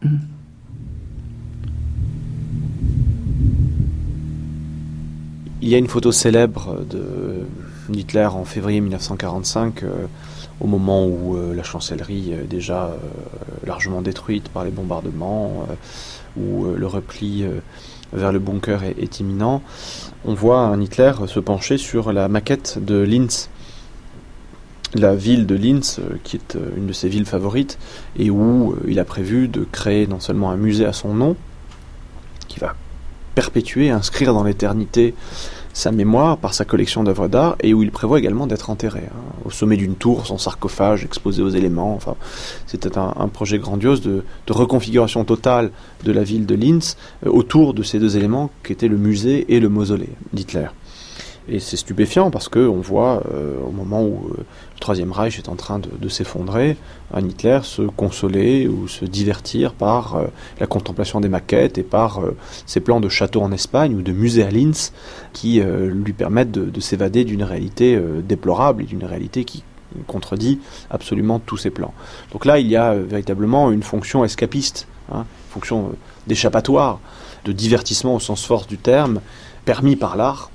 Il y a une photo célèbre de Hitler en février mille neuf cent quarante-cinq, euh, au moment où euh, la chancellerie est déjà euh, largement détruite par les bombardements, euh, où euh, le repli euh, vers le bunker est, est imminent. On voit un Hitler se pencher sur la maquette de Linz, la ville de Linz, euh, qui est euh, une de ses villes favorites, et où euh, il a prévu de créer non seulement un musée à son nom, qui va perpétuer, inscrire dans l'éternité sa mémoire par sa collection d'œuvres d'art et où il prévoit également d'être enterré. Hein. Au sommet d'une tour, son sarcophage exposé aux éléments. Enfin, c'était un, un projet grandiose de, de reconfiguration totale de la ville de Linz euh, autour de ces deux éléments qui étaient le musée et le mausolée d'Hitler. Et c'est stupéfiant parce qu'on voit, euh, au moment où euh, le Troisième Reich est en train de, de s'effondrer, un Hitler se consoler ou se divertir par euh, la contemplation des maquettes et par euh, ses plans de château en Espagne ou de musée à Linz qui euh, lui permettent de, de s'évader d'une réalité euh, déplorable et d'une réalité qui contredit absolument tous ses plans. Donc là, il y a euh, véritablement une fonction escapiste, hein, une fonction euh, d'échappatoire, de divertissement au sens fort du terme, permis par l'art,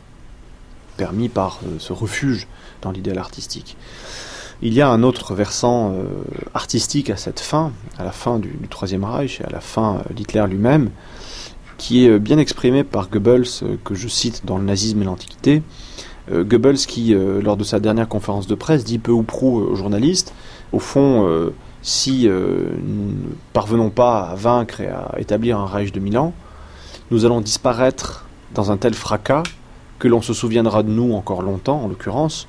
permis par euh, ce refuge dans l'idéal artistique. Il y a un autre versant euh, artistique à cette fin, à la fin du, du Troisième Reich et à la fin euh, d'Hitler lui-même, qui est euh, bien exprimé par Goebbels, euh, que je cite dans Le nazisme et l'Antiquité. Euh, Goebbels qui, euh, lors de sa dernière conférence de presse, dit peu ou prou aux journalistes, au fond, euh, si euh, nous ne parvenons pas à vaincre et à établir un Reich de Milan, nous allons disparaître dans un tel fracas que l'on se souviendra de nous encore longtemps, en l'occurrence,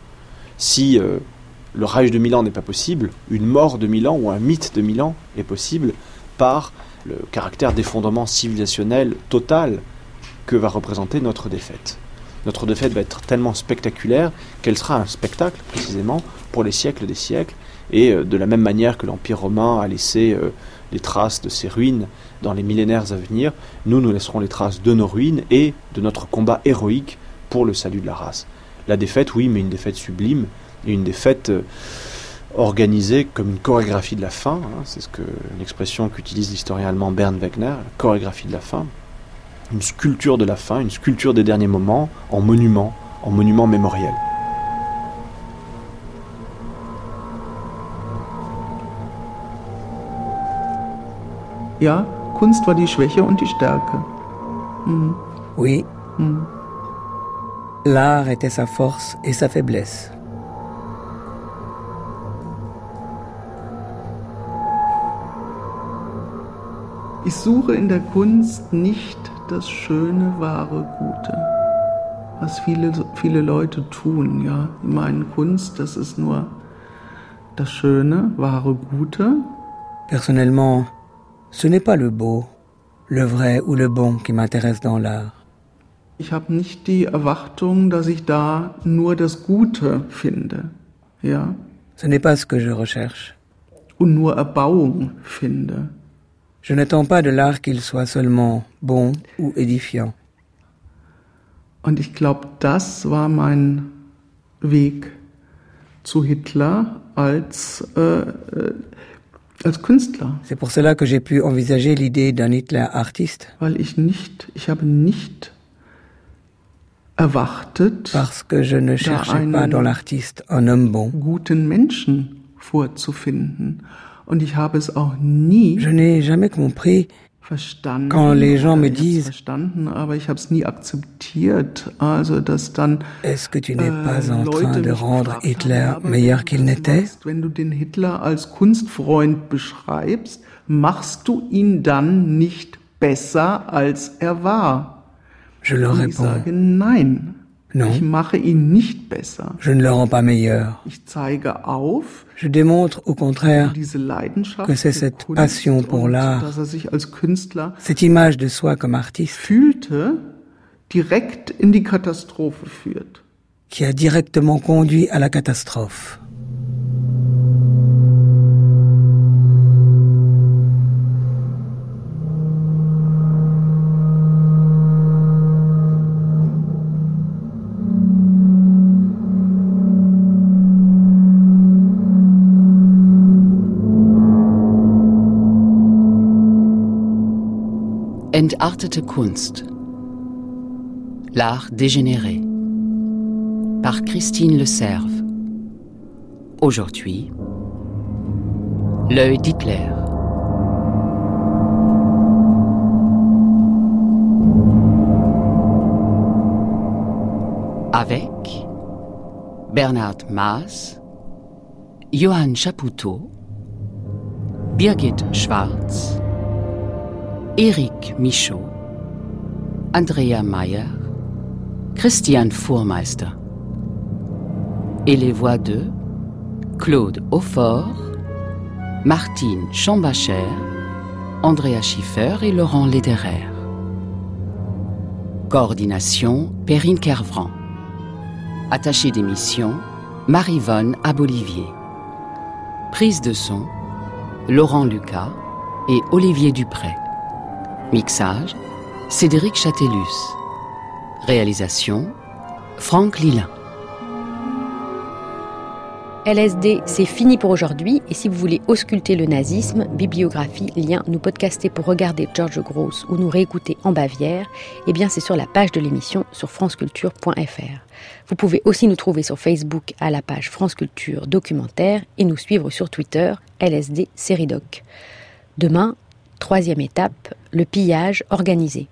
si euh, le Reich de Milan n'est pas possible, une mort de Milan ou un mythe de Milan est possible par le caractère d'effondrement civilisationnel total que va représenter notre défaite. Notre défaite va être tellement spectaculaire qu'elle sera un spectacle, précisément, pour les siècles des siècles, et euh, de la même manière que l'Empire romain a laissé euh, les traces de ses ruines dans les millénaires à venir, nous, nous laisserons les traces de nos ruines et de notre combat héroïque pour le salut de la race. La défaite, oui, mais une défaite sublime, et une défaite euh, organisée comme une chorégraphie de la fin, hein, c'est ce que, l'expression qu'utilise l'historien allemand Bernd Wegner, la chorégraphie de la fin, une sculpture de la fin, une sculpture des derniers moments, en monument, en monument mémoriel. Ja, Kunst war die Schwäche und die Stärke. Mhm. Oui. Mhm. L'art était sa force et sa faiblesse. Ich suche in der Kunst nicht das schöne, wahre, Gute, was viele, viele Leute tun. Ja, die meinen, Kunst, das ist nur das schöne, wahre, Gute. Personnellement, ce n'est pas le beau, le vrai ou le bon qui m'intéresse dans l'art. Ich habe nicht die Erwartung, dass ich da nur das Gute finde, ja. Ce n'est pas ce que je recherche. Und nur Erbauung finde. Je n'attends pas de l'art qu'il soit seulement bon ou édifiant. Und ich glaube, das war mein Weg zu Hitler als äh, als Künstler. C'est pour cela que j'ai pu envisager l'idée d'un Hitler artiste. Weil ich nicht, ich habe nicht erwartet, parce que je ne cherchais pas dans l'artiste un homme bon, guten Menschen vorzufinden. Und ich habe es auch nie je n'ai jamais compris verstanden, quand les gens me disent verstanden, aber ich habe es nie akzeptiert, also dass dann est-ce que tu n'es pas en train de rendre Hitler meilleur qu'il n'était? Wenn du den Hitler als Kunstfreund beschreibst, machst du ihn dann nicht besser als er war? Je leur ich réponds, sage nein. Non, ich mache ihn nicht besser. Je ne le rends pas meilleur. Ich zeige auf, je démontre au contraire diese Leidenschaft que c'est cette passion pour l'art, dass er sich als Künstler cette image de soi comme artiste, fühlte, direkt in die Katastrophe führt. Qui a directement conduit à la catastrophe. Entartete Kunst. L'art dégénéré. Par Christine Le Cerf. Aujourd'hui, l'œil d'Hitler. Avec Bernhard Maas, Johann Chapoutot, Birgit Schwarz, Éric Michaud, Andrea Meyer, Christian Fuhrmeister. Et les voix de Claude Aufort, Martine Chambacher, Andrea Schiffer et Laurent Lederer. Coordination Perrine Kervran. Attachée d'émission Marie-Vonne Abolivier. Prise de son Laurent Lucas et Olivier Dupré. Mixage Cédric Châtelus. Réalisation Franck Lilin. L S D, c'est fini pour aujourd'hui, et si vous voulez ausculter le nazisme, bibliographie, lien, nous podcaster pour regarder George Grosz ou nous réécouter en Bavière, eh bien c'est sur la page de l'émission sur franceculture point f r. Vous pouvez aussi nous trouver sur Facebook à la page France Culture Documentaire et nous suivre sur Twitter, L S D Série Doc. Demain, troisième étape, le pillage organisé.